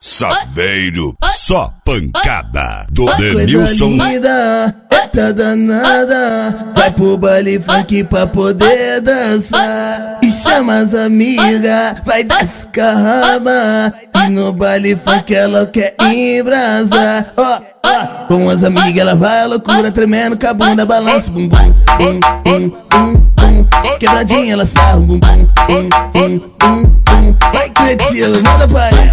Saveiro, só pancada do Coisa Denilson. linda, tá danada, vai pro baile funk pra poder dançar. E chama as amigas, vai descarrama. E no baile funk ela quer embrasar. Com as amigas ela vai à loucura, tremendo com a bunda, balança. Bum bum, bum, bum, bum, bum. Quebradinha ela sarra, bum bum, bum, bum, bum, bum. Vai cretinho, manda pra ela.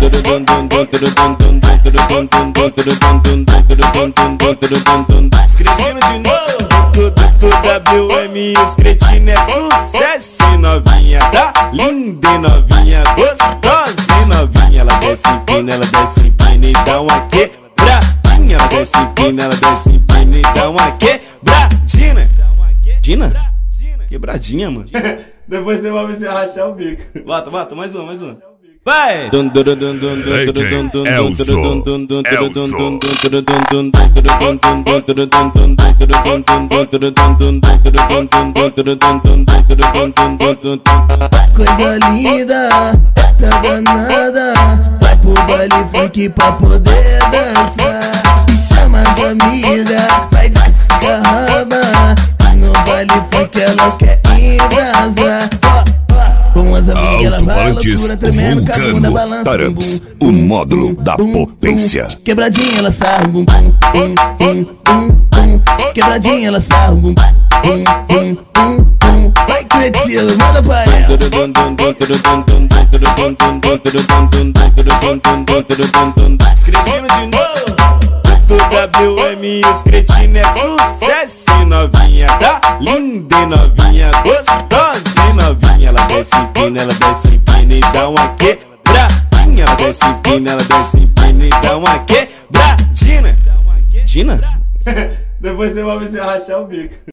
Cretino de novo. WM, os cretinos é sucesso. E novinha tá linda e novinha gostosa. E novinha ela desce empina, ela desce empina e dá uma quebradinha. Ela desce empina, ela desce empina e dá uma quebradinha. Dina? Quebradinha, mano. Depois você vai ver se rachar o bico. Bata, mais uma. Vai! Coisa linda, tá danada, vai pro baile funk pra poder dançar. E chama as amigas, vai descarrama. E no baile funk ela quer embrasar. Com as amigas ela vai à loucura, tremendo com a bunda, balança. Tarantos, o módulo da potência. Quebradinha ela sarra, bum bum, bum, bum, bum, bum. Quebradinha ela sarra, bum bum, bum, bum, bum. Vai cretinho, manda pra ela. Cretino de novo. WM, os cretinos é sucesso. E novinha tá linda e novinha gostosa. E novinha ela desce empina, ela desce empina e dá uma quebradinha. Ela desce empina, ela desce empina e dá uma quebradinha. Dina? Depois você vai ver se rachar o bico.